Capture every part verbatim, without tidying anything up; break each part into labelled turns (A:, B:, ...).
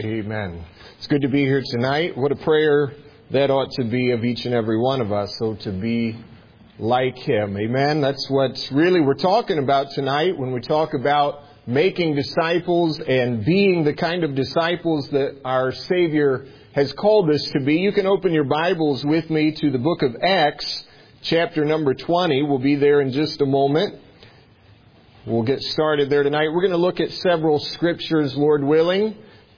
A: Amen. It's good to be here tonight. What a prayer that ought to be of each and every one of us. So to be like Him. Amen. That's what really we're talking about tonight when we talk about making disciples and being the kind of disciples that our Savior has called us to be. You can open your Bibles with me to the book of Acts, chapter number twenty. We'll be there in just a moment. We'll get started there tonight. We're going to look at several scriptures, Lord willing.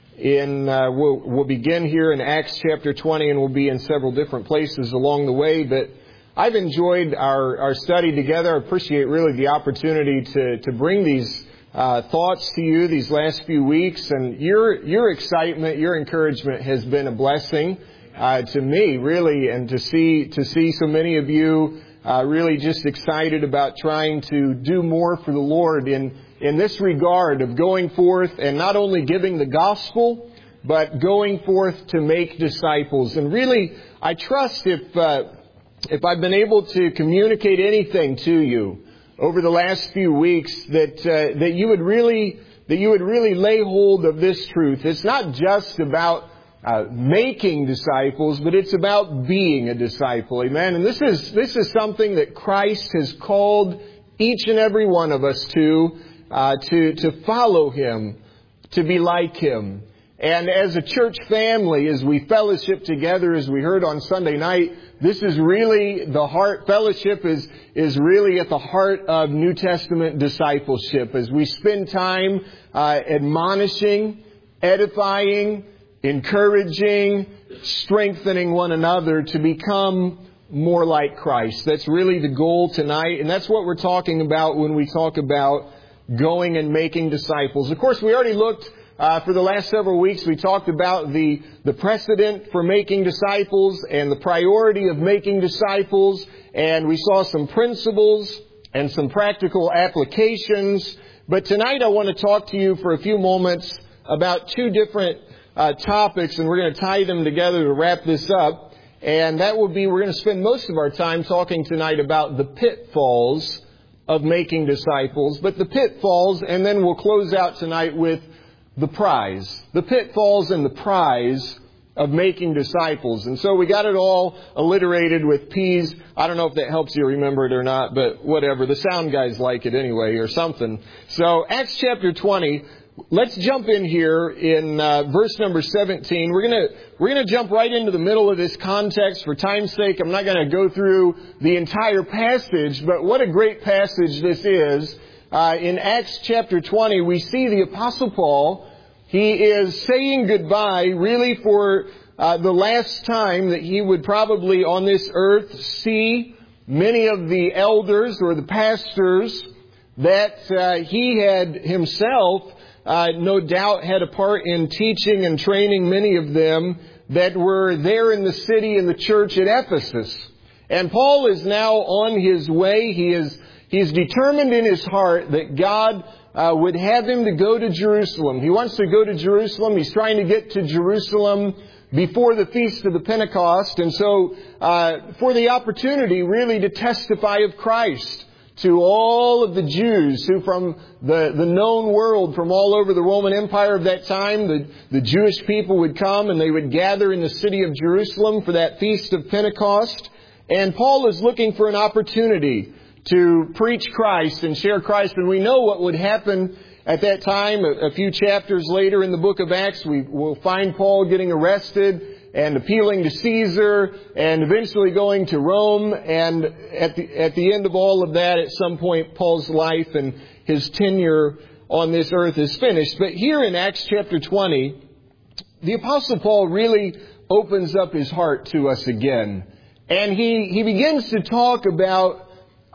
A: In uh, we'll, we'll begin here in Acts chapter twenty, and we'll be in several different places along the way. But I've enjoyed our, our study together. I appreciate really the opportunity to, to bring these uh, thoughts to you these last few weeks. And your your excitement, your encouragement has been a blessing uh, to me, really, and to see to see so many of you uh, really just excited about trying to do more for the Lord in in this regard of going forth and not only giving the gospel, but going forth to make disciples. And really, I trust if uh, if I've been able to communicate anything to you over the last few weeks, that uh, that you would really that you would really lay hold of this truth. It's not just about uh, making disciples, but it's about being a disciple. Amen. And this is this is something that Christ has called each and every one of us to. Uh, to, to follow Him, to be like Him. And as a church family, as we fellowship together, as we heard on Sunday night, this is really the heart, fellowship is, is really at the heart of New Testament discipleship. As we spend time uh, admonishing, edifying, encouraging, strengthening one another to become more like Christ. That's really the goal tonight. And that's what we're talking about when we talk about going and making disciples. Of course, we already looked uh, for the last several weeks. We talked about the, the precedent for making disciples and the priority of making disciples. And we saw some principles and some practical applications. But tonight I want to talk to you for a few moments about two different uh, topics. And we're going to tie them together to wrap this up. And that will be, we're going to spend most of our time talking tonight about the pitfalls of making disciples, but the pitfalls, and then we'll close out tonight with the prize. The pitfalls and the prize of making disciples. And so we got it all alliterated with P's. I don't know if that helps you remember it or not, but whatever. The sound guys like it anyway, or something. So Acts chapter twenty. Let's jump in here in uh, verse number seventeen. We're gonna we're gonna jump right into the middle of this context. For time's sake, I'm not going to go through the entire passage, but what a great passage this is. Uh, in Acts chapter twenty, we see the Apostle Paul. He is saying goodbye, really, for uh, the last time that he would probably on this earth see many of the elders or the pastors that uh, he had himself. Uh, no doubt had a part in teaching and training many of them that were there in the city and the church at Ephesus. And Paul is now on his way. He is he's determined in his heart that God uh, would have him to go to Jerusalem. He wants to go to Jerusalem. He's trying to get to Jerusalem before the Feast of the Pentecost. And so uh, for the opportunity really to testify of Christ to all of the Jews who from the, the known world, from all over the Roman Empire of that time, the, the Jewish people would come and they would gather in the city of Jerusalem for that Feast of Pentecost. And Paul is looking for an opportunity to preach Christ and share Christ. And we know what would happen at that time. A, a few chapters later in the book of Acts, we will find Paul getting arrested and appealing to Caesar, and eventually going to Rome. And at the at the end of all of that, at some point, Paul's life and his tenure on this earth is finished. But here in Acts chapter twenty, the Apostle Paul really opens up his heart to us again. And he, he begins to talk about,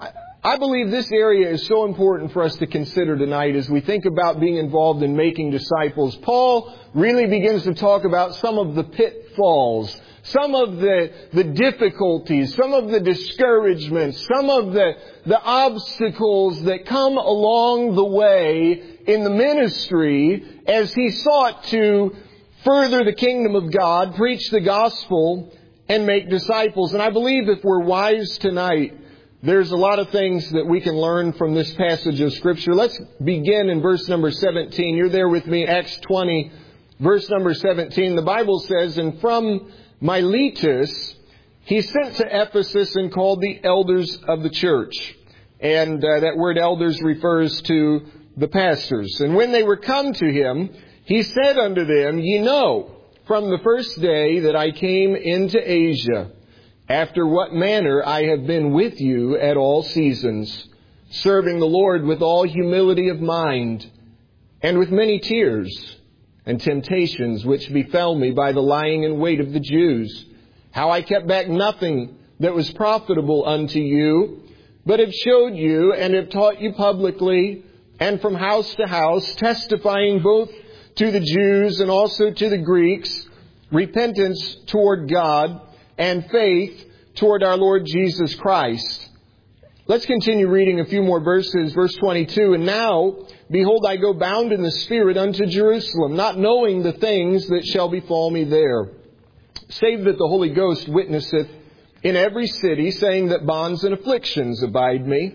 A: I believe this area is so important for us to consider tonight as we think about being involved in making disciples. Paul really begins to talk about some of the pitfalls, some of the, the difficulties, some of the discouragements, some of the, the obstacles that come along the way in the ministry as he sought to further the kingdom of God, preach the gospel, and make disciples. And I believe if we're wise tonight, there's a lot of things that we can learn from this passage of Scripture. Let's begin in verse number seventeen. You're there with me, Acts twenty, verse number seventeen, the Bible says, "And from Miletus he sent to Ephesus and called the elders of the church." And uh, that word elders refers to the pastors. "And when they were come to him, he said unto them, Ye know, from the first day that I came into Asia, after what manner I have been with you at all seasons, serving the Lord with all humility of mind, and with many tears and temptations which befell me by the lying in wait of the Jews, how I kept back nothing that was profitable unto you, but have showed you and have taught you publicly, and from house to house, testifying both to the Jews and also to the Greeks, repentance toward God and faith toward our Lord Jesus Christ." Let's continue reading a few more verses. Verse twenty-two, "And now, behold, I go bound in the Spirit unto Jerusalem, not knowing the things that shall befall me there, save that the Holy Ghost witnesseth in every city, saying that bonds and afflictions abide me.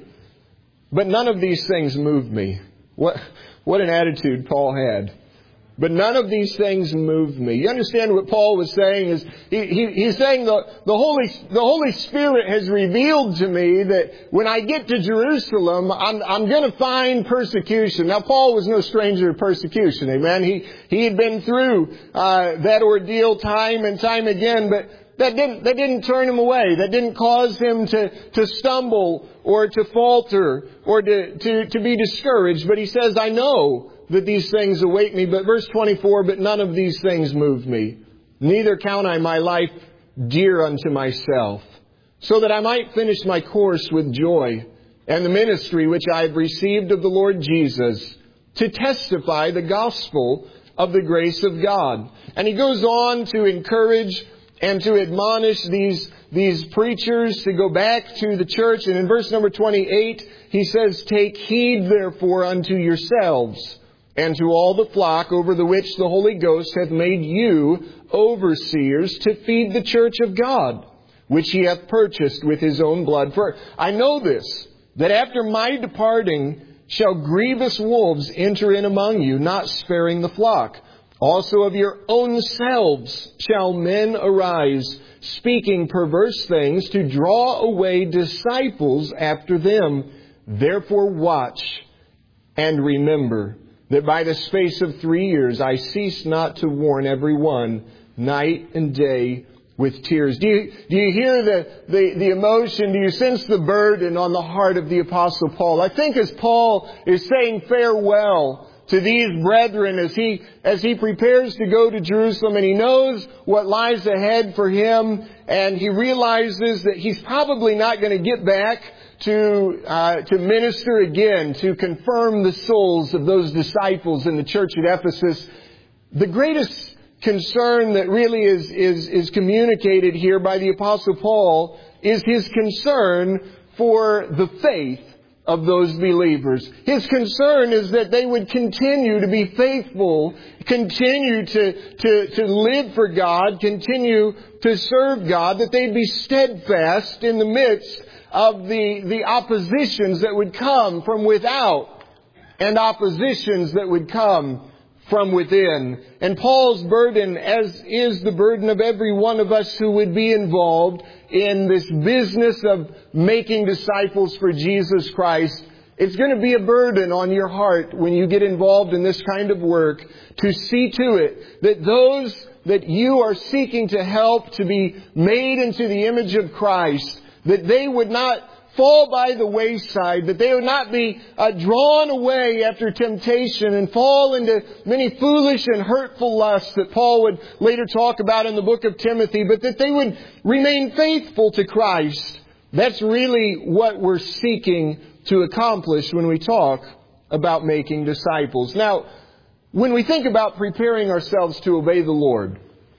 A: But none of these things move me." What, what an attitude Paul had. But none of these things moved me. You understand what Paul was saying is he, he, he's saying the, the Holy the Holy Spirit has revealed to me that when I get to Jerusalem, I'm, I'm going to find persecution. Now, Paul was no stranger to persecution. Amen. He he had been through uh, that ordeal time and time again, but that didn't that didn't turn him away. That didn't cause him to to stumble or to falter or to to, to be discouraged. But he says, "I know that these things await me." But verse twenty-four, "But none of these things move me. Neither count I my life dear unto myself, so that I might finish my course with joy, and the ministry which I have received of the Lord Jesus, to testify the gospel of the grace of God." And he goes on to encourage and to admonish these, these preachers to go back to the church. And in verse number twenty-eight, he says, "Take heed therefore unto yourselves, and to all the flock over the which the Holy Ghost hath made you overseers, to feed the church of God, which he hath purchased with his own blood. For I know this, that after my departing shall grievous wolves enter in among you, not sparing the flock. Also of your own selves shall men arise, speaking perverse things, to draw away disciples after them. Therefore watch and remember that by the space of three years I cease not to warn every one, night and day, with tears." Do you, do you hear the, the, the emotion? Do you sense the burden on the heart of the Apostle Paul? I think as Paul is saying farewell to these brethren as he as he prepares to go to Jerusalem, and he knows what lies ahead for him, and he realizes that he's probably not going to get back to uh, to minister again, to confirm the souls of those disciples in the church at Ephesus. The greatest concern that really is is is communicated here by the Apostle Paul is his concern for the faith of those believers. His concern is that they would continue to be faithful, continue to, to, to live for God, continue to serve God, that they'd be steadfast in the midst of the, the oppositions that would come from without and oppositions that would come from within. And Paul's burden, as is the burden of every one of us who would be involved in this business of making disciples for Jesus Christ, it's going to be a burden on your heart when you get involved in this kind of work, to see to it that those that you are seeking to help to be made into the image of Christ, that they would not fall by the wayside, that they would not be uh, drawn away after temptation and fall into many foolish and hurtful lusts that Paul would later talk about in the book of Timothy, but that they would remain faithful to Christ. That's really what we're seeking to accomplish when we talk about making disciples. Now, when we think about preparing ourselves to obey the Lord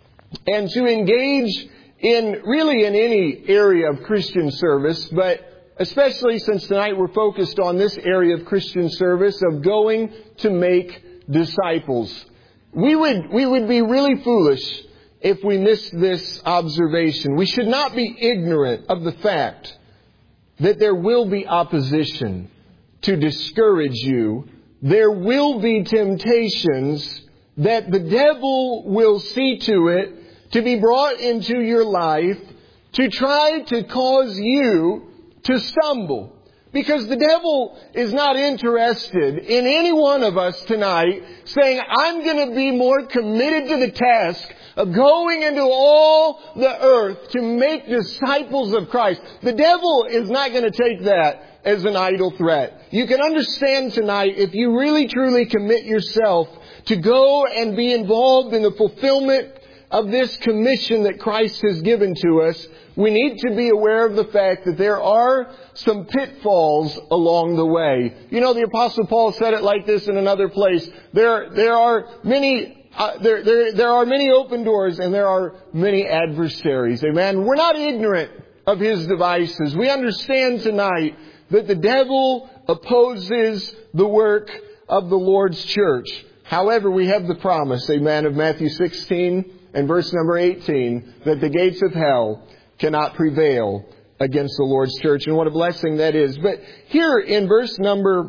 A: and to engage in really in any area of Christian service, but especially since tonight we're focused on this area of Christian service of going to make disciples, we would we would be really foolish if we missed this observation. We should not be ignorant of the fact that there will be opposition to discourage you. There will be temptations that the devil will see to it to be brought into your life to try to cause you to stumble. Because the devil is not interested in any one of us tonight saying, I'm going to be more committed to the task of going into all the earth to make disciples of Christ. The devil is not going to take that as an idle threat. You can understand tonight, if you really truly commit yourself to go and be involved in the fulfillment of this commission that Christ has given to us, we need to be aware of the fact that there are some pitfalls along the way. You know, the Apostle Paul said it like this in another place. There, there are many, uh, there, there, there are many open doors and there are many adversaries. Amen. We're not ignorant of his devices. We understand tonight that the devil opposes the work of the Lord's church. However, we have the promise, amen, of Matthew sixteen and verse number eighteen, that the gates of hell cannot prevail against the Lord's church. And what a blessing that is. But here in verse number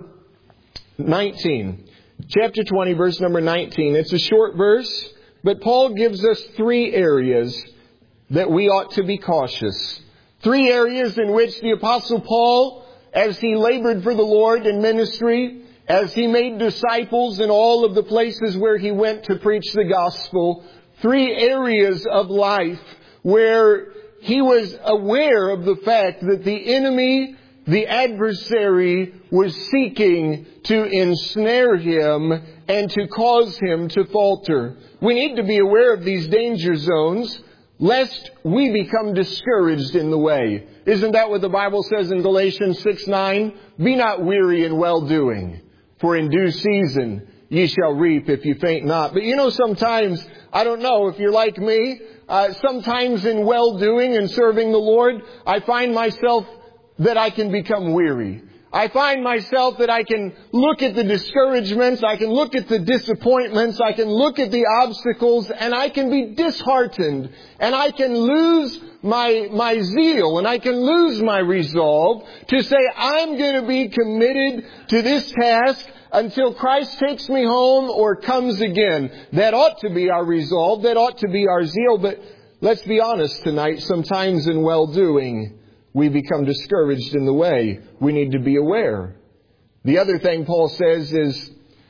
A: nineteen, chapter twenty, verse number nineteen, it's a short verse, but Paul gives us three areas that we ought to be cautious. Three areas in which the Apostle Paul, as he labored for the Lord in ministry, as he made disciples in all of the places where he went to preach the gospel, three areas of life where he was aware of the fact that the enemy, the adversary, was seeking to ensnare him and to cause him to falter. We need to be aware of these danger zones, lest we become discouraged in the way. Isn't that what the Bible says in Galatians six nine? Be not weary in well-doing, for in due season ye shall reap if you faint not. But you know, sometimes, I don't know if you're like me, uh, sometimes in well-doing and serving the Lord, I find myself that I can become weary. I find myself that I can look at the discouragements, I can look at the disappointments, I can look at the obstacles, and I can be disheartened. And I can lose my, my zeal, and I can lose my resolve to say, I'm going to be committed to this task until Christ takes me home or comes again. That ought to be our resolve. That ought to be our zeal. But let's be honest tonight. Sometimes in well-doing, we become discouraged in the way. We need to be aware. The other thing Paul says is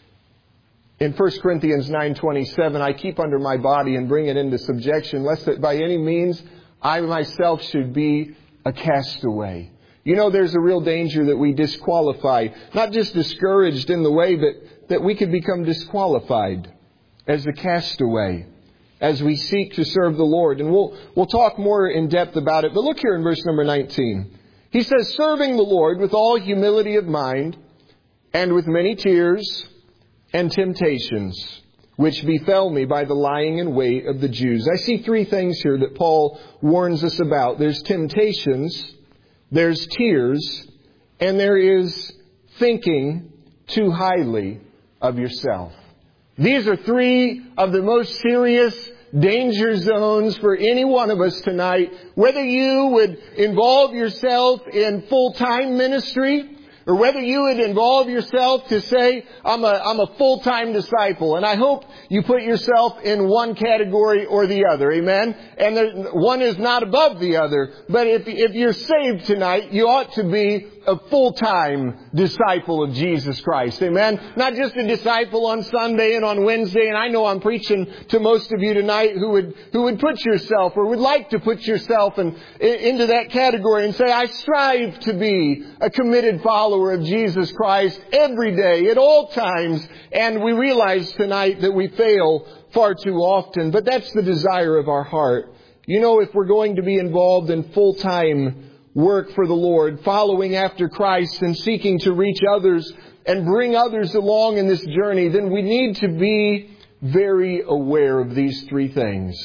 A: in First Corinthians nine twenty-seven, I keep under my body and bring it into subjection, lest that by any means I myself should be a castaway. You know, there's a real danger that we disqualify, not just discouraged in the way, but that we could become disqualified as a castaway as we seek to serve the Lord. And we'll, we'll talk more in depth about it. But look here in verse number nineteen. He says, serving the Lord with all humility of mind and with many tears and temptations, which befell me by the lying in wait of the Jews. I see three things here that Paul warns us about. There's temptations, there's tears, and there is thinking too highly of yourself. These are three of the most serious danger zones for any one of us tonight. Whether you would involve yourself in full-time ministry, or whether you would involve yourself to say, I'm a, I'm a full-time disciple. And I hope you put yourself in one category or the other. Amen? And there, one is not above the other. But if, if you're saved tonight, you ought to be a full-time disciple of Jesus Christ. Amen? Not just a disciple on Sunday and on Wednesday. And I know I'm preaching to most of you tonight who would, who would put yourself or would like to put yourself in, in, into that category and say, I strive to be a committed follower of Jesus Christ every day, at all times. And we realize tonight that we fail far too often. But that's the desire of our heart. You know, if we're going to be involved in full-time work for the Lord, following after Christ and seeking to reach others and bring others along in this journey, then we need to be very aware of these three things.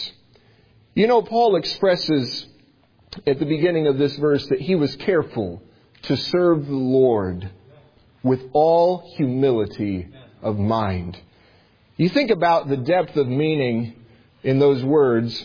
A: You know, Paul expresses at the beginning of this verse that he was careful to serve the Lord with all humility of mind. You think about the depth of meaning in those words.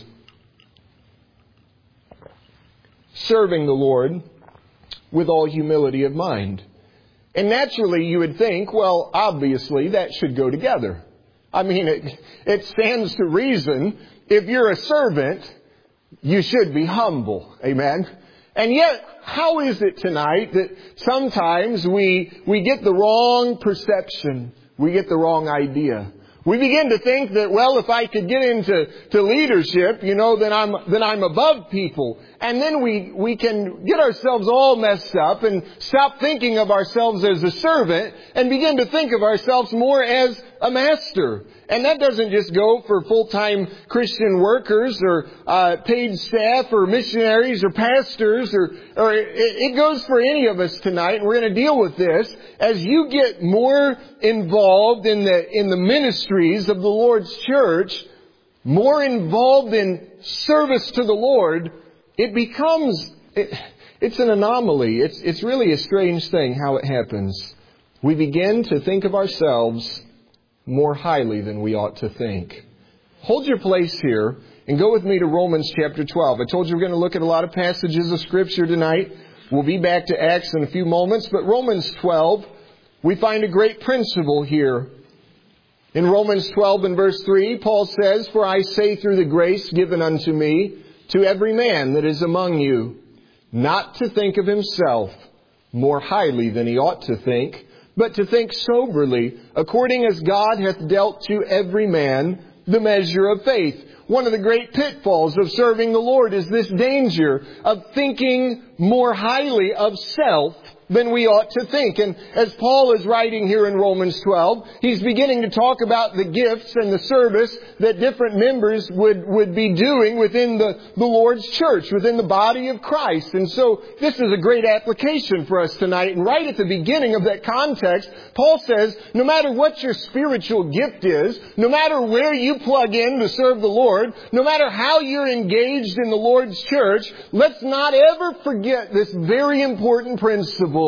A: Serving the Lord with all humility of mind. And naturally you would think, well, obviously that should go together. I mean, it, it stands to reason. If you're a servant, you should be humble. Amen. And yet, how is it tonight that sometimes we, we get the wrong perception? We get the wrong idea. We begin to think that, well, if I could get into to leadership, you know, then I'm then I'm above people. And then we, we can get ourselves all messed up and stop thinking of ourselves as a servant and begin to think of ourselves more as a master. And that doesn't just go for full-time Christian workers or uh, paid staff or missionaries or pastors, or, or it, it goes for any of us tonight. And we're going to deal with this. As you get more involved in the in the ministries of the Lord's church, more involved in service to the Lord, it becomes, it, it's an anomaly. It's, it's really a strange thing how it happens. We begin to think of ourselves more highly than we ought to think. Hold your place here and go with me to Romans chapter twelve. I told you we're going to look at a lot of passages of Scripture tonight. We'll be back to Acts in a few moments. But Romans twelve, we find a great principle here. In Romans twelve and verse three, Paul says, "For I say through the grace given unto me, to every man that is among you, not to think of himself more highly than he ought to think, but to think soberly, according as God hath dealt to every man the measure of faith." One of the great pitfalls of serving the Lord is this danger of thinking more highly of self than we ought to think. And as Paul is writing here in Romans twelve, he's beginning to talk about the gifts and the service that different members would, would be doing within the, the Lord's church, within the body of Christ. And so this is a great application for us tonight. And right at the beginning of that context, Paul says, no matter what your spiritual gift is, no matter where you plug in to serve the Lord, no matter how you're engaged in the Lord's church, let's not ever forget this very important principle.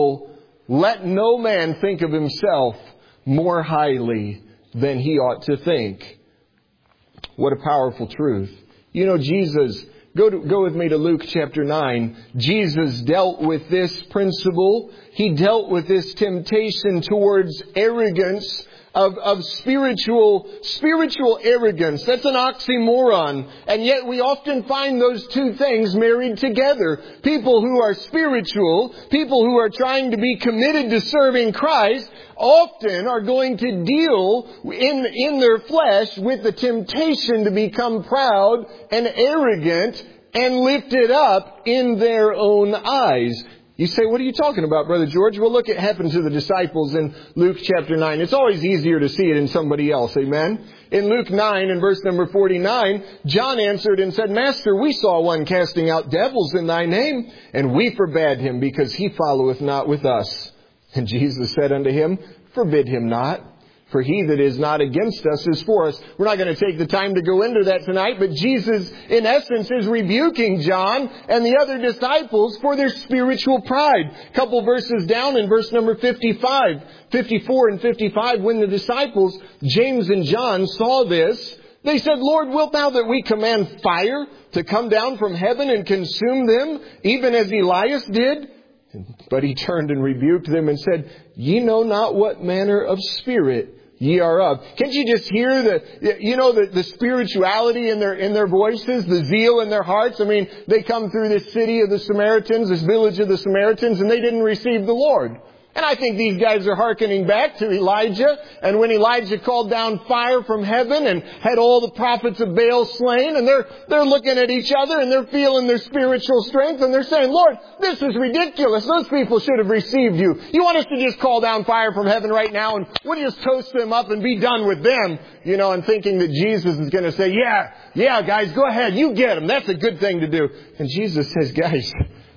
A: Let no man think of himself more highly than he ought to think. What a powerful truth. You know, Jesus, go to, go with me to Luke chapter nine. Jesus dealt with this principle. He dealt with this temptation towards arrogance Of, of spiritual, spiritual arrogance. That's an oxymoron. And yet we often find those two things married together. People who are spiritual, people who are trying to be committed to serving Christ, often are going to deal in, in their flesh with the temptation to become proud and arrogant and lifted up in their own eyes. You say, what are you talking about, Brother George? Well, look, it happened to the disciples in Luke chapter nine. It's always easier to see it in somebody else. Amen. In Luke nine and verse number forty-nine, John answered and said, "Master, we saw one casting out devils in thy name, and we forbade him because he followeth not with us." And Jesus said unto him, "Forbid him not. For he that is not against us is for us." We're not going to take the time to go into that tonight, but Jesus, in essence, is rebuking John and the other disciples for their spiritual pride. A couple verses down in verse number fifty-five, fifty-four and fifty-five, when the disciples, James and John, saw this, they said, "Lord, wilt thou that we command fire to come down from heaven and consume them, even as Elias did?" But he turned and rebuked them and said, "Ye know not what manner of spirit ye are of." Can't you just hear the, you know, the, the spirituality in their, in their voices, the zeal in their hearts? I mean, they come through this city of the Samaritans, this village of the Samaritans, and they didn't receive the Lord. And I think these guys are hearkening back to Elijah. And when Elijah called down fire from heaven and had all the prophets of Baal slain, and they're, they're looking at each other and they're feeling their spiritual strength and they're saying, "Lord, this is ridiculous. Those people should have received you. You want us to just call down fire from heaven right now and we'll just toast them up and be done with them?" You know, and thinking that Jesus is going to say, yeah, yeah, guys, go ahead. You get them. That's a good thing to do. And Jesus says, guys,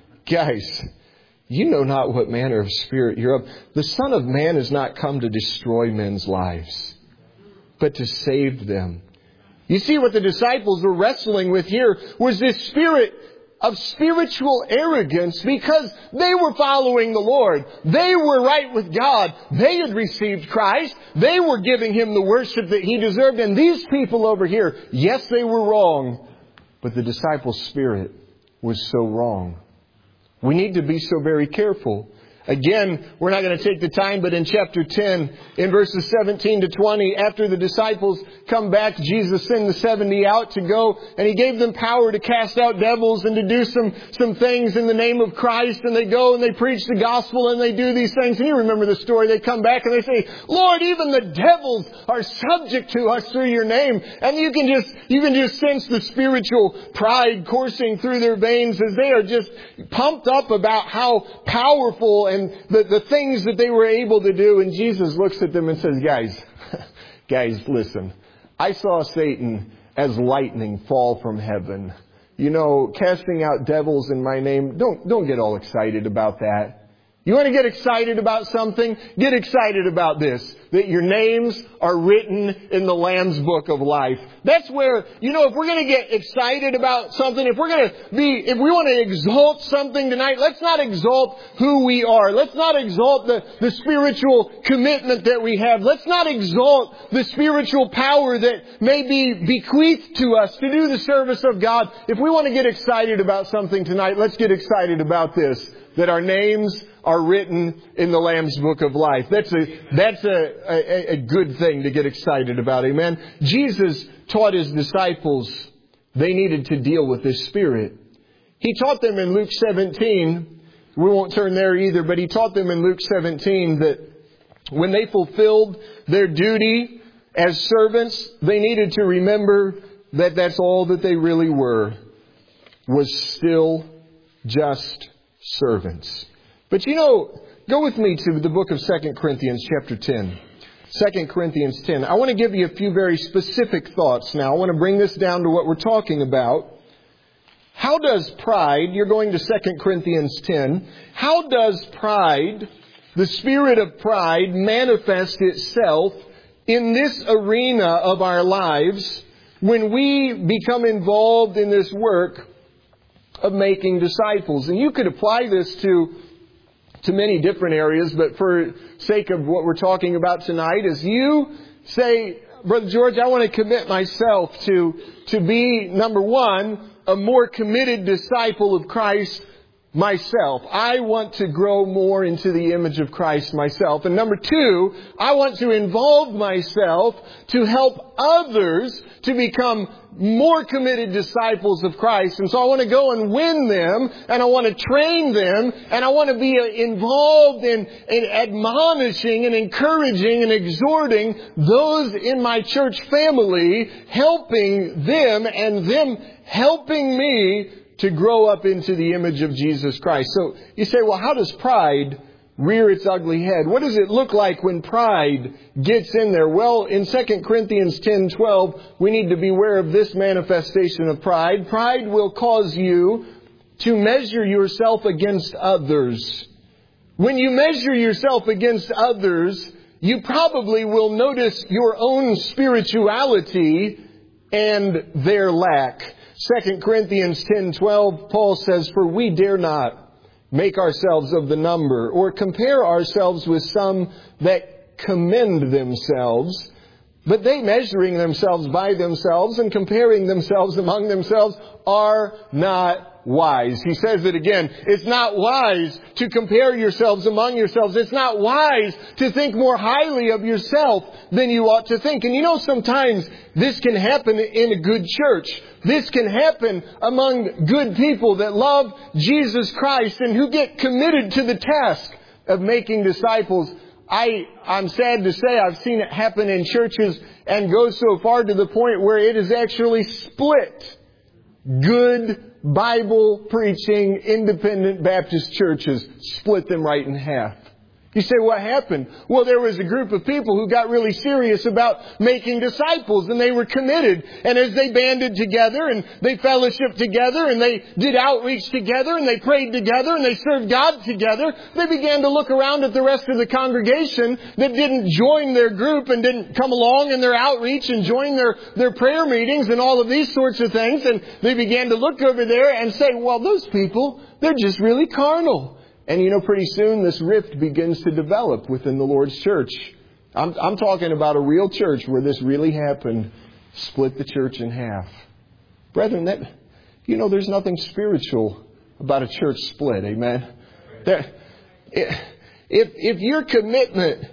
A: guys, you know not what manner of spirit you're of. The Son of Man has not come to destroy men's lives, but to save them. You see, what the disciples were wrestling with here was this spirit of spiritual arrogance, because they were following the Lord. They were right with God. They had received Christ. They were giving Him the worship that He deserved. And these people over here, yes, they were wrong, but the disciples' spirit was so wrong. We need to be so very careful. Again, we're not going to take the time, but in chapter ten, in verses seventeen to twenty, after the disciples come back, Jesus sent the seventy out to go, and He gave them power to cast out devils and to do some, some things in the name of Christ. And they go and they preach the gospel and they do these things. And you remember the story. They come back and they say, Lord, even the devils are subject to us through Your name. And you can just, you can just sense the spiritual pride coursing through their veins as they are just pumped up about how powerful and the, the things that they were able to do. And Jesus looks at them and says, guys, guys, listen, I saw Satan as lightning fall from heaven. You know, casting out devils in My name. Don't, don't get all excited about that. You want to get excited about something? Get excited about this. That your names are written in the Lamb's Book of Life. That's where, you know, if we're going to get excited about something, if we're going to be, if we want to exalt something tonight, let's not exalt who we are. Let's not exalt the, the spiritual commitment that we have. Let's not exalt the spiritual power that may be bequeathed to us to do the service of God. If we want to get excited about something tonight, let's get excited about this. That our names are written in the Lamb's Book of Life. That's a, that's a, a, a good thing to get excited about. Amen. Jesus taught His disciples they needed to deal with this spirit. He taught them in Luke seventeen. We won't turn there either, but He taught them in Luke seventeen that when they fulfilled their duty as servants, they needed to remember that that's all that they really were, was still just servants. But you know, go with me to the book of Second Corinthians chapter ten. Second Corinthians ten. I want to give you a few very specific thoughts now. I want to bring this down to what we're talking about. How does pride, you're going to Second Corinthians ten, how does pride, the spirit of pride, manifest itself in this arena of our lives when we become involved in this work of making disciples? And you could apply this to to many different areas, but for sake of what we're talking about tonight, is you say, Brother George, I want to commit myself to to be, number one, a more committed disciple of Christ myself. I want to grow more into the image of Christ myself. And number two, I want to involve myself to help others to become more committed disciples of Christ. And so I want to go and win them, and I want to train them, and I want to be involved in, in admonishing and encouraging and exhorting those in my church family, helping them and them helping me to grow up into the image of Jesus Christ. So you say, well, how does pride rear its ugly head? What does it look like when pride gets in there? Well, in Second Corinthians ten twelve, we need to beware of this manifestation of pride. Pride will cause you to measure yourself against others. When you measure yourself against others, you probably will notice your own spirituality and their lack. Second Corinthians ten twelve, Paul says, "For we dare not make ourselves of the number, or compare ourselves with some that commend themselves, but they, measuring themselves by themselves and comparing themselves among themselves, are not wise." He says it again. It's not wise to compare yourselves among yourselves. It's not wise to think more highly of yourself than you ought to think. And you know, sometimes this can happen in a good church. This can happen among good people that love Jesus Christ and who get committed to the task of making disciples. I, I'm sad to say I've seen it happen in churches and go so far to the point where it is actually split. Good Bible preaching independent Baptist churches split them right in half. You say, what happened? Well, there was a group of people who got really serious about making disciples, and they were committed. And as they banded together and they fellowshiped together and they did outreach together and they prayed together and they served God together, they began to look around at the rest of the congregation that didn't join their group and didn't come along in their outreach and join their, their prayer meetings and all of these sorts of things. And they began to look over there and say, well, those people, they're just really carnal. And you know, pretty soon this rift begins to develop within the Lord's church. I'm, I'm talking about a real church where this really happened. Split the church in half. Brethren, that, you know, there's nothing spiritual about a church split. Amen. There, if, if your commitment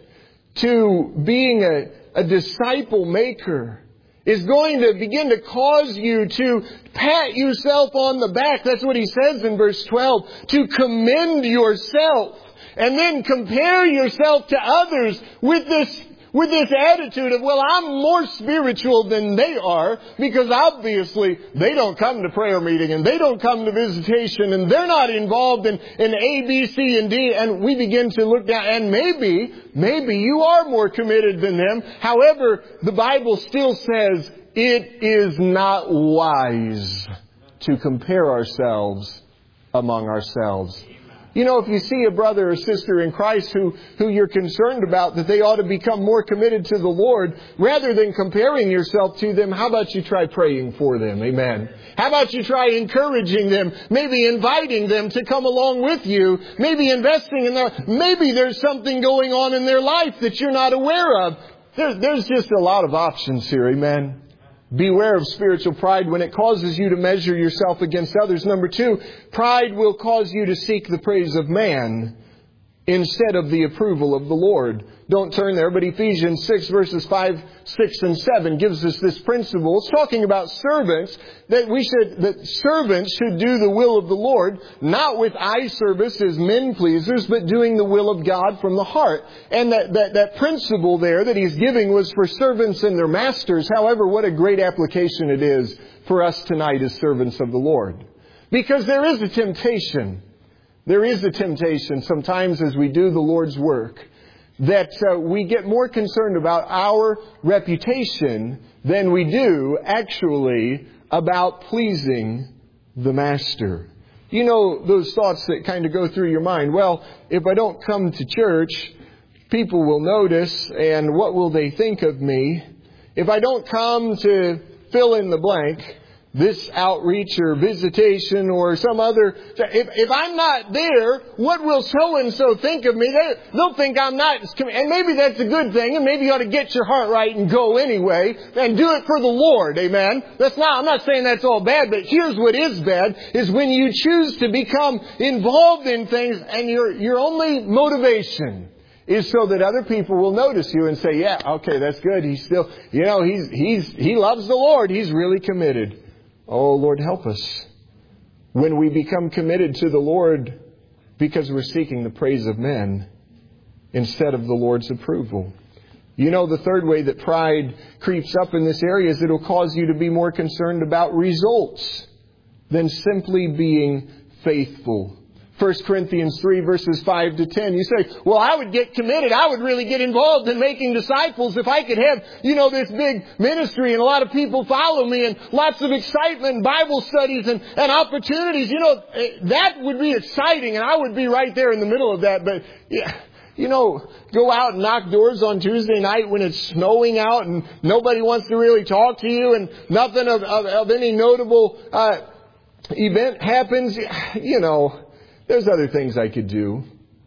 A: to being a, a disciple maker is going to begin to cause you to pat yourself on the back, that's what he says in verse twelve, to commend yourself, and then compare yourself to others with this With this attitude of, well, I'm more spiritual than they are, because obviously they don't come to prayer meeting and they don't come to visitation and they're not involved in, in A, B, C, and D. And we begin to look down, and maybe, maybe you are more committed than them. However, the Bible still says it is not wise to compare ourselves among ourselves. You know, if you see a brother or sister in Christ who, who you're concerned about, that they ought to become more committed to the Lord, rather than comparing yourself to them, how about you try praying for them? Amen. How about you try encouraging them, maybe inviting them to come along with you, maybe investing in their, maybe there's something going on in their life that you're not aware of. There, there's just a lot of options here. Amen. Beware of spiritual pride when it causes you to measure yourself against others. Number two, pride will cause you to seek the praise of man instead of the approval of the Lord. Don't turn there, but Ephesians six verses five, six, and seven gives us this principle. It's talking about servants, that we should, that servants should do the will of the Lord, not with eye service as men pleasers, but doing the will of God from the heart. And that, that, that principle there that he's giving was for servants and their masters. However, what a great application it is for us tonight as servants of the Lord. Because there is a temptation. There is a temptation sometimes as we do the Lord's work that uh, we get more concerned about our reputation than we do actually about pleasing the Master. You know, those thoughts that kind of go through your mind. Well, if I don't come to church, people will notice, and what will they think of me? If I don't come to fill in the blank, this outreach or visitation or some other, if, if I'm not there, what will so-and-so think of me? They, they'll think I'm not, and maybe that's a good thing, and maybe you ought to get your heart right and go anyway, and do it for the Lord, amen? That's not, I'm not saying that's all bad, but here's what is bad, is when you choose to become involved in things, and your, your only motivation is so that other people will notice you and say, yeah, okay, that's good, he's still, you know, he's, he's, he loves the Lord, he's really committed. Oh, Lord, help us. When we become committed to the Lord because we're seeking the praise of men instead of the Lord's approval. You know, the third way that pride creeps up in this area is it'll cause you to be more concerned about results than simply being faithful. First Corinthians three verses five to ten. You say, well, I would get committed. I would really get involved in making disciples if I could have, you know, this big ministry and a lot of people follow me and lots of excitement and Bible studies and, and opportunities. You know, that would be exciting and I would be right there in the middle of that. But yeah, you know, go out and knock doors on Tuesday night when it's snowing out and nobody wants to really talk to you and nothing of, of, of any notable uh, event happens. You know, there's other things I could do.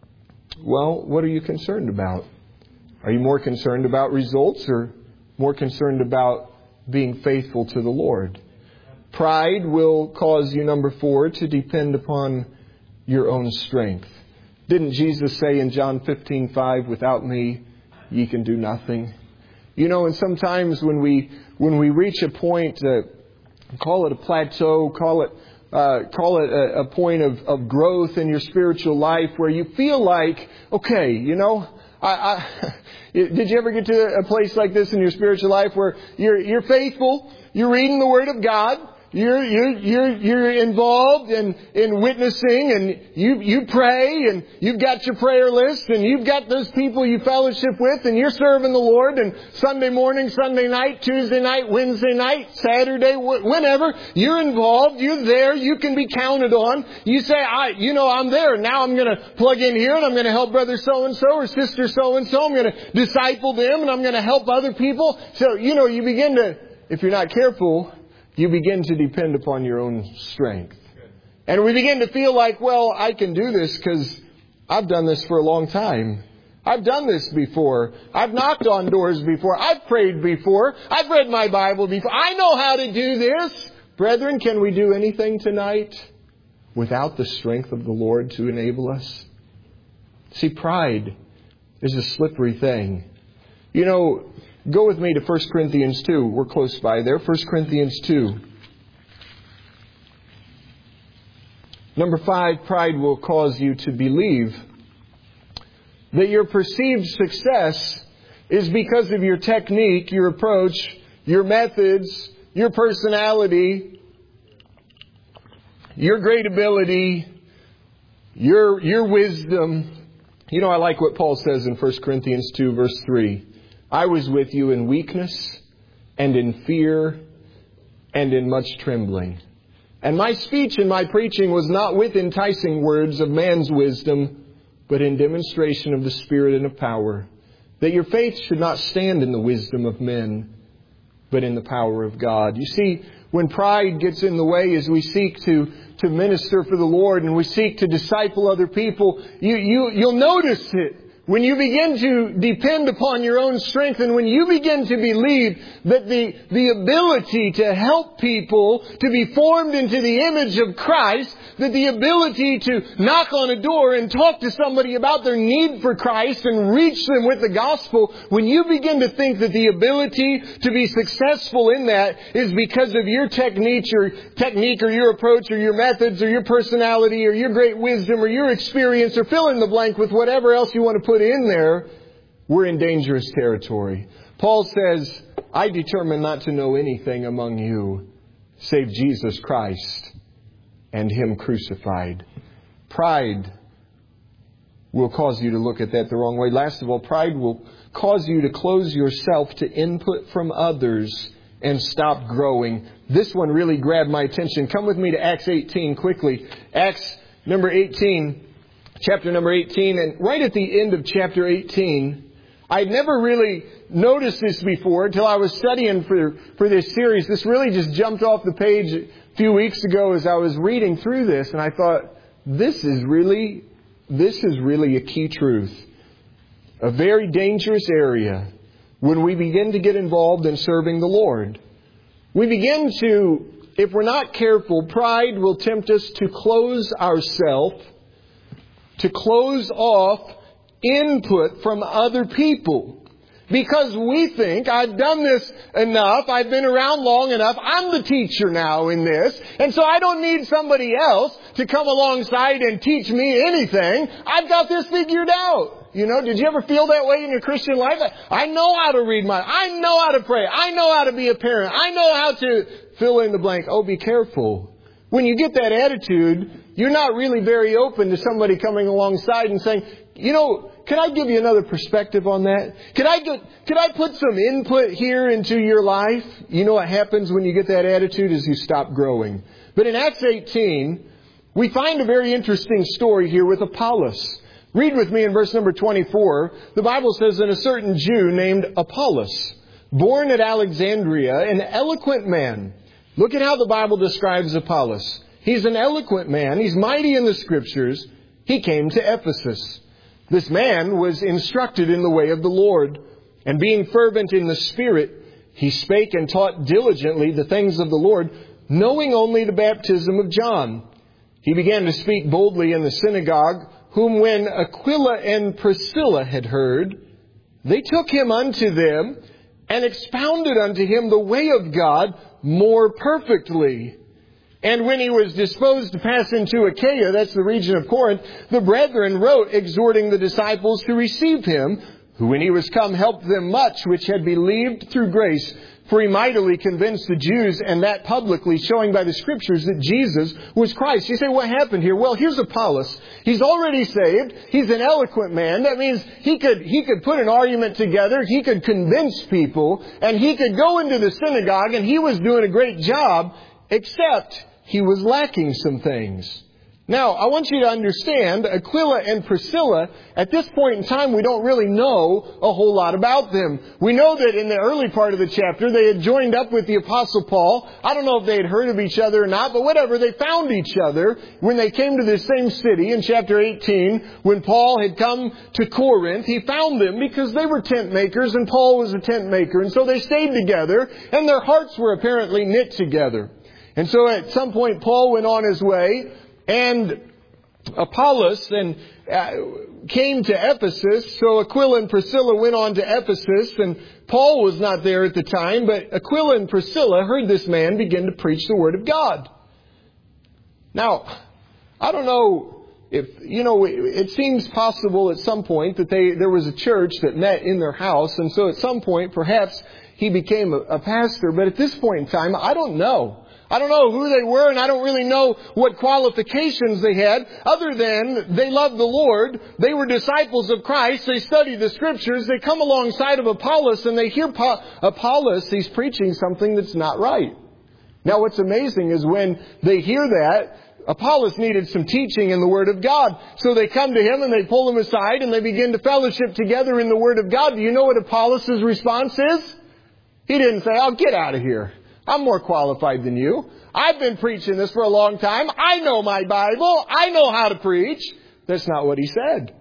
A: Well, what are you concerned about? Are you more concerned about results or more concerned about being faithful to the Lord? Pride will cause you, number four, to depend upon your own strength. Didn't Jesus say in John fifteen five, without me, ye can do nothing? You know, and sometimes when we when we reach a point, uh, call it a plateau, call it Uh, call it a, a point of, of growth in your spiritual life where you feel like, okay, you know, I, I, did you ever get to a place like this in your spiritual life where you're, you're faithful, you're reading the Word of God, You're, you're, you're, you're involved in, in witnessing and you, you pray and you've got your prayer list and you've got those people you fellowship with and you're serving the Lord and Sunday morning, Sunday night, Tuesday night, Wednesday night, Saturday, whenever you're involved, you're there, you can be counted on. You say, I, you know, I'm there. Now I'm going to plug in here and I'm going to help brother so-and-so or sister so-and-so. I'm going to disciple them and I'm going to help other people. So, you know, you begin to, if you're not careful, you begin to depend upon your own strength. And we begin to feel like, well, I can do this because I've done this for a long time. I've done this before. I've knocked on doors before. I've prayed before. I've read my Bible before. I know how to do this. Brethren, can we do anything tonight without the strength of the Lord to enable us? See, pride is a slippery thing. You know, go with me to First Corinthians two. We're close by there. First Corinthians two. Number five, pride will cause you to believe that your perceived success is because of your technique, your approach, your methods, your personality, your great ability, your, your wisdom. You know, I like what Paul says in First Corinthians two, verse three. I was with you in weakness and in fear and in much trembling. And my speech and my preaching was not with enticing words of man's wisdom, but in demonstration of the Spirit and of power, that your faith should not stand in the wisdom of men, but in the power of God. You see, when pride gets in the way as we seek to, to minister for the Lord and we seek to disciple other people, you, you, you'll notice it. When you begin to depend upon your own strength and when you begin to believe that the, the ability to help people to be formed into the image of Christ, that the ability to knock on a door and talk to somebody about their need for Christ and reach them with the gospel, when you begin to think that the ability to be successful in that is because of your technique or technique or your approach or your methods or your personality or your great wisdom or your experience or fill in the blank with whatever else you want to put in there, we're in dangerous territory. Paul says, I determined not to know anything among you save Jesus Christ and Him crucified. Pride will cause you to look at that the wrong way. Last of all, pride will cause you to close yourself to input from others and stop growing. This one really grabbed my attention. Come with me to Acts eighteen quickly. Acts number eighteen. Chapter number eighteen, and right at the end of chapter eighteen, I'd never really noticed this before until I was studying for, for this series. This really just jumped off the page a few weeks ago as I was reading through this, and I thought, this is really, this is really a key truth. A very dangerous area when we begin to get involved in serving the Lord. We begin to, if we're not careful, pride will tempt us to close ourselves, to close off input from other people. Because we think, I've done this enough, I've been around long enough, I'm the teacher now in this, and so I don't need somebody else to come alongside and teach me anything. I've got this figured out. You know, did you ever feel that way in your Christian life? I know how to read my, I know how to pray, I know how to be a parent, I know how to fill in the blank. Oh, be careful. When you get that attitude, you're not really very open to somebody coming alongside and saying, you know, could I give you another perspective on that? Could I get, could I put some input here into your life? You know what happens when you get that attitude is you stop growing. But in Acts eighteen, we find a very interesting story here with Apollos. Read with me in verse number twenty-four. The Bible says, and a certain Jew named Apollos, born at Alexandria, an eloquent man. Look at how the Bible describes Apollos. He's an eloquent man. He's mighty in the Scriptures. He came to Ephesus. This man was instructed in the way of the Lord. And being fervent in the Spirit, he spake and taught diligently the things of the Lord, knowing only the baptism of John. He began to speak boldly in the synagogue, whom when Aquila and Priscilla had heard, they took him unto them and expounded unto him the way of God more perfectly. And when he was disposed to pass into Achaia, that's the region of Corinth, the brethren wrote, exhorting the disciples to receive him, who when he was come helped them much which had believed through grace. For he mightily convinced the Jews, and that publicly, showing by the Scriptures that Jesus was Christ. You say, what happened here? Well, here's Apollos. He's already saved. He's an eloquent man. That means he could, he could put an argument together. He could convince people. And he could go into the synagogue, and he was doing a great job, except he was lacking some things. Now, I want you to understand, Aquila and Priscilla, at this point in time, we don't really know a whole lot about them. We know that in the early part of the chapter, they had joined up with the Apostle Paul. I don't know if they had heard of each other or not, but whatever, they found each other when they came to this same city in chapter eighteen. When Paul had come to Corinth, he found them because they were tent makers and Paul was a tent maker. And so they stayed together and their hearts were apparently knit together. And so at some point, Paul went on his way. And Apollos and uh, came to Ephesus. So Aquila and Priscilla went on to Ephesus, and Paul was not there at the time, but Aquila and Priscilla heard this man begin to preach the Word of God. Now, I don't know if, you know, it seems possible at some point that they there was a church that met in their house, and so at some point perhaps he became a, a pastor, but at this point in time, I don't know. I don't know who they were, and I don't really know what qualifications they had, other than they loved the Lord. They were disciples of Christ. They studied the Scriptures. They come alongside of Apollos, and they hear pa- Apollos, he's preaching something that's not right. Now, what's amazing is when they hear that, Apollos needed some teaching in the Word of God. So they come to him, and they pull him aside, and they begin to fellowship together in the Word of God. Do you know what Apollos' response is? He didn't say, "Oh, get out of here. I'm more qualified than you. I've been preaching this for a long time. I know my Bible. I know how to preach." That's not what he said.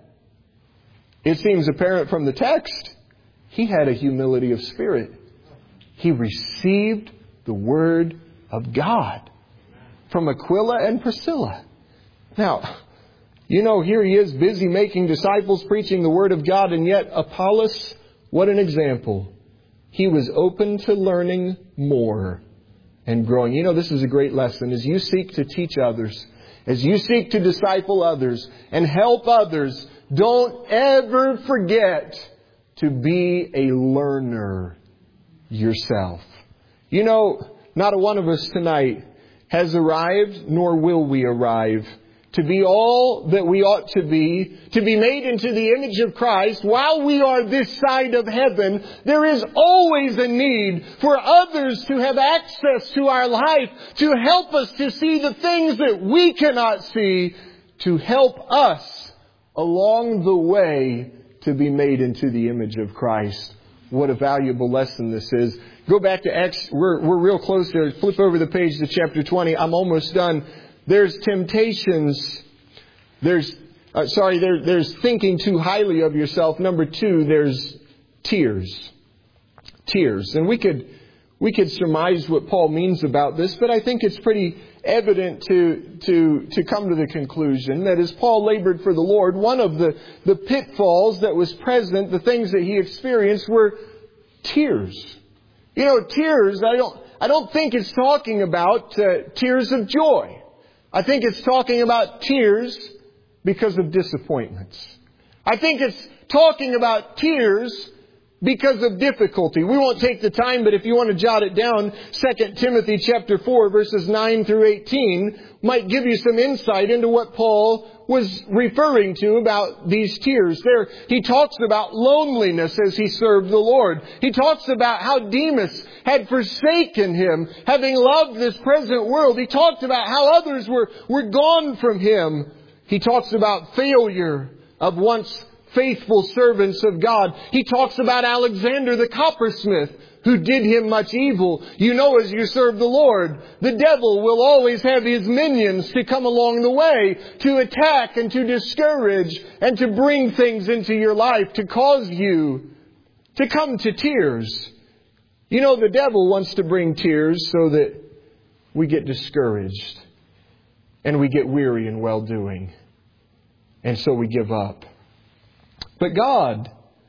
A: It seems apparent from the text. He had a humility of spirit. He received the Word of God from Aquila and Priscilla. Now, you know, here he is busy making disciples, preaching the Word of God, and yet Apollos, what an example. He was open to learning more and growing. You know, this is a great lesson. As you seek to teach others, as you seek to disciple others and help others, don't ever forget to be a learner yourself. You know, not a one of us tonight has arrived, nor will we arrive, to be all that we ought to be, to be made into the image of Christ. While we are this side of heaven, there is always a need for others to have access to our life, to help us to see the things that we cannot see, to help us along the way to be made into the image of Christ. What a valuable lesson this is. Go back to Acts. We're, we're real close there. Flip over the page to chapter twenty. I'm almost done. There's temptations. There's, uh, sorry, there, there's thinking too highly of yourself. Number two, there's tears. Tears. And we could, we could surmise what Paul means about this, but I think it's pretty evident to, to, to come to the conclusion that as Paul labored for the Lord, one of the, the pitfalls that was present, the things that he experienced were tears. You know, tears, I don't, I don't think it's talking about uh, tears of joy. I think it's talking about tears because of disappointments. I think it's talking about tears because of difficulty. We won't take the time, but if you want to jot it down, Second Timothy chapter four, verses nine through eighteen might give you some insight into what Paul was referring to about these tears. There, he talks about loneliness as he served the Lord. He talks about how Demas had forsaken him, having loved this present world. He talked about how others were, were gone from him. He talks about failure of once faithful servants of God. He talks about Alexander the coppersmith, who did him much evil. You know, as you serve the Lord, the devil will always have his minions to come along the way to attack and to discourage and to bring things into your life to cause you to come to tears. You know, the devil wants to bring tears so that we get discouraged and we get weary in well-doing, and so we give up. But God,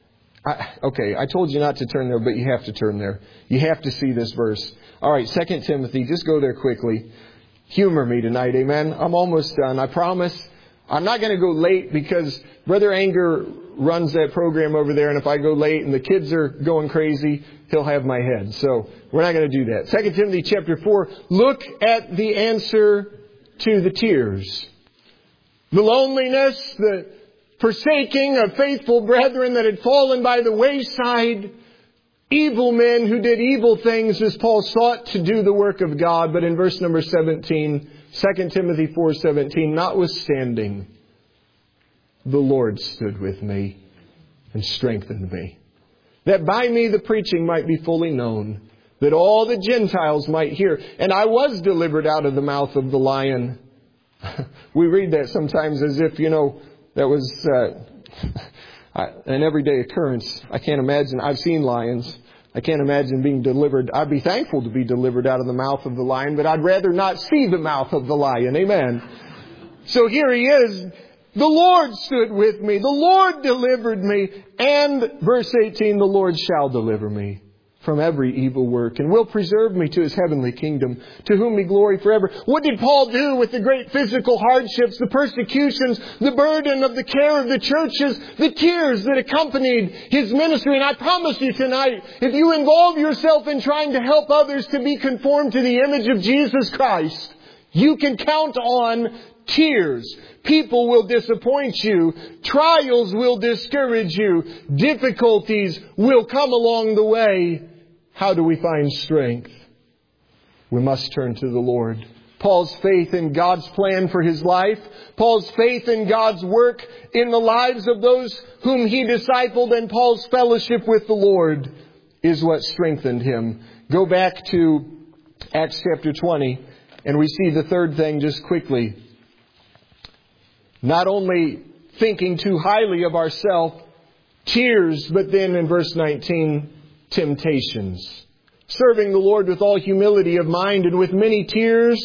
A: I, okay, I told you not to turn there, but you have to turn there. You have to see this verse. All right, Second Timothy, just go there quickly. Humor me tonight, amen? I'm almost done, I promise. I'm not going to go late because Brother Anger runs that program over there, and if I go late and the kids are going crazy, he'll have my head. So we're not going to do that. Second Timothy chapter four, look at the answer to the tears. The loneliness, the forsaking of faithful brethren that had fallen by the wayside. Evil men who did evil things as Paul sought to do the work of God. But in verse number seventeen, Second Timothy four seventeen, notwithstanding, the Lord stood with me and strengthened me, that by me the preaching might be fully known, that all the Gentiles might hear. And I was delivered out of the mouth of the lion. We read that sometimes as if, you know, that was uh, an everyday occurrence. I can't imagine. I've seen lions. I can't imagine being delivered. I'd be thankful to be delivered out of the mouth of the lion, but I'd rather not see the mouth of the lion. Amen. So here he is. The Lord stood with me. The Lord delivered me. And verse eighteen, the Lord shall deliver me from every evil work and will preserve me to His heavenly kingdom, to whom be glory forever. What did Paul do with the great physical hardships, the persecutions, the burden of the care of the churches, the tears that accompanied his ministry? And I promise you tonight, if you involve yourself in trying to help others to be conformed to the image of Jesus Christ, you can count on tears. People will disappoint you. Trials will discourage you. Difficulties will come along the way. How do we find strength? We must turn to the Lord. Paul's faith in God's plan for his life, Paul's faith in God's work in the lives of those whom he discipled, and Paul's fellowship with the Lord is what strengthened him. Go back to Acts chapter twenty, and we see the third thing just quickly. Not only thinking too highly of ourselves, tears, but then in verse nineteen, temptations. Serving the Lord with all humility of mind and with many tears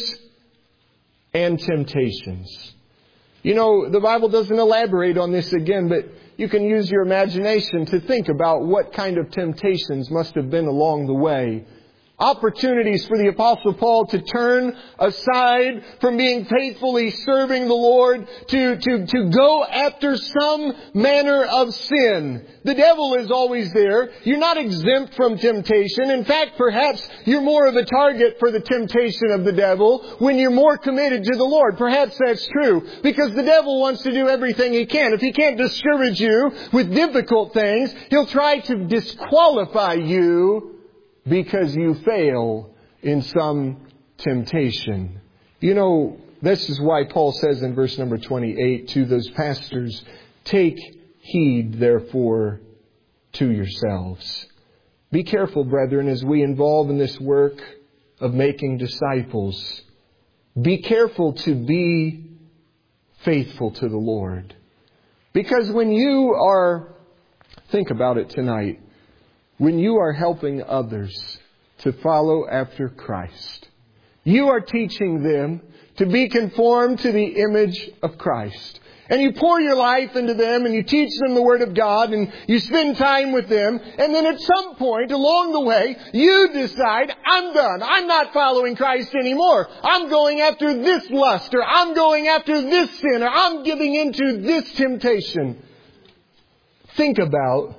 A: and temptations. You know, the Bible doesn't elaborate on this again, but you can use your imagination to think about what kind of temptations must have been along the way. Opportunities for the Apostle Paul to turn aside from being faithfully serving the Lord to, to, to go after some manner of sin. The devil is always there. You're not exempt from temptation. In fact, perhaps you're more of a target for the temptation of the devil when you're more committed to the Lord. Perhaps that's true, because the devil wants to do everything he can. If he can't discourage you with difficult things, he'll try to disqualify you because you fail in some temptation. You know, this is why Paul says in verse number twenty-eight to those pastors, take heed therefore to yourselves. Be careful, brethren, as we involve in this work of making disciples. Be careful to be faithful to the Lord. Because when you are, think about it tonight, when you are helping others to follow after Christ, you are teaching them to be conformed to the image of Christ. And you pour your life into them and you teach them the Word of God and you spend time with them. And then at some point along the way, you decide, I'm done. I'm not following Christ anymore. I'm going after this lust, or I'm going after this sin, or I'm giving into this temptation. Think about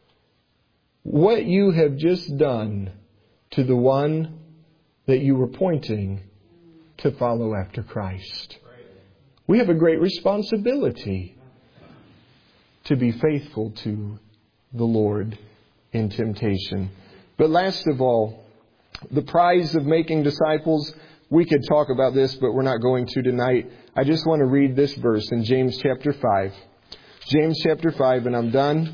A: what you have just done to the one that you were pointing to follow after Christ. We have a great responsibility to be faithful to the Lord in temptation. But last of all, the prize of making disciples. We could talk about this, but we're not going to tonight. I just want to read this verse in James chapter five. James chapter five, and I'm done.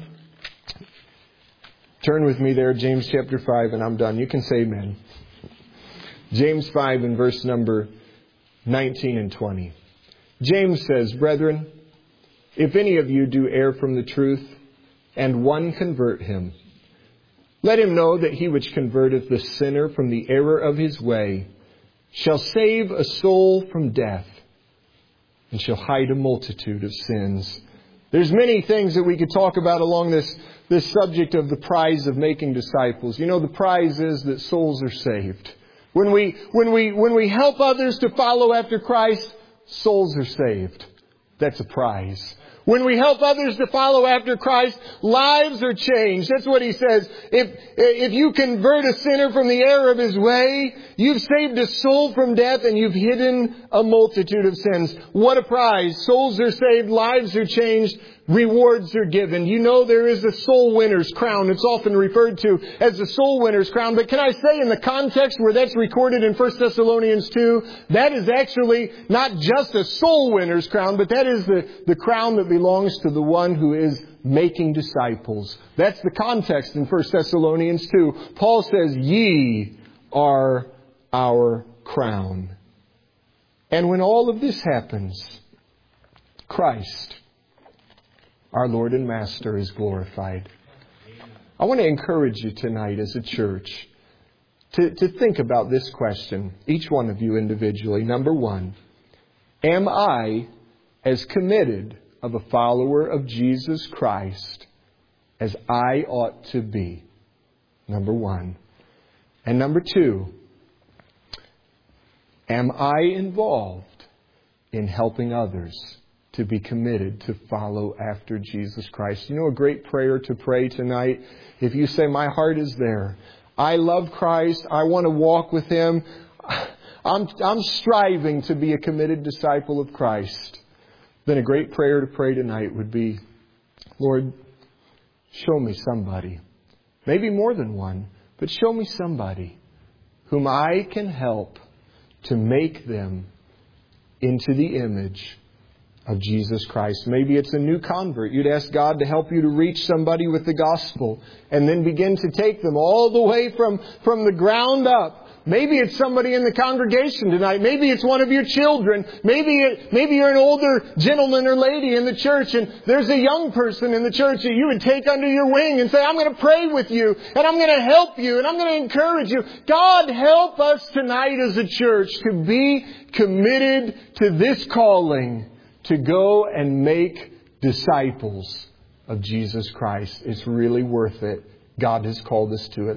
A: Turn with me there, James chapter five, and I'm done. You can say amen. James five and verse number nineteen and twenty. James says, brethren, if any of you do err from the truth, and one convert him, let him know that he which converteth the sinner from the error of his way shall save a soul from death, and shall hide a multitude of sins. There's many things that we could talk about along this, this subject of the prize of making disciples. You know, the prize is that souls are saved. When we, when we, when we help others to follow after Christ, souls are saved. That's a prize. When we help others to follow after Christ, lives are changed. That's what he says. If, if you convert a sinner from the error of his way, you've saved a soul from death and you've hidden a multitude of sins. What a prize. Souls are saved, lives are changed, rewards are given. You know there is a soul winner's crown. It's often referred to as the soul winner's crown. But can I say in the context where that's recorded in First Thessalonians two, that is actually not just a soul winner's crown, but that is the, the crown that belongs to the one who is making disciples. That's the context in First Thessalonians two. Paul says, ye are our crown. And when all of this happens, Christ, our Lord and Master, is glorified. I want to encourage you tonight as a church to, to think about this question, each one of you individually. Number one, am I as committed of a follower of Jesus Christ as I ought to be? Number one. And number two, am I involved in helping others to be committed to follow after Jesus Christ? You know a great prayer to pray tonight? If you say, my heart is there. I love Christ. I want to walk with Him. I'm, I'm striving to be a committed disciple of Christ. Then a great prayer to pray tonight would be, Lord, show me somebody. Maybe more than one, but show me somebody whom I can help to make them into the image of Jesus Christ. Maybe it's a new convert. You'd ask God to help you to reach somebody with the gospel and then begin to take them all the way from, from the ground up. Maybe it's somebody in the congregation tonight. Maybe it's one of your children. Maybe it, maybe you're an older gentleman or lady in the church and there's a young person in the church that you would take under your wing and say, I'm going to pray with you and I'm going to help you and I'm going to encourage you. God, help us tonight as a church to be committed to this calling to go and make disciples of Jesus Christ. It's really worth it. God has called us to it.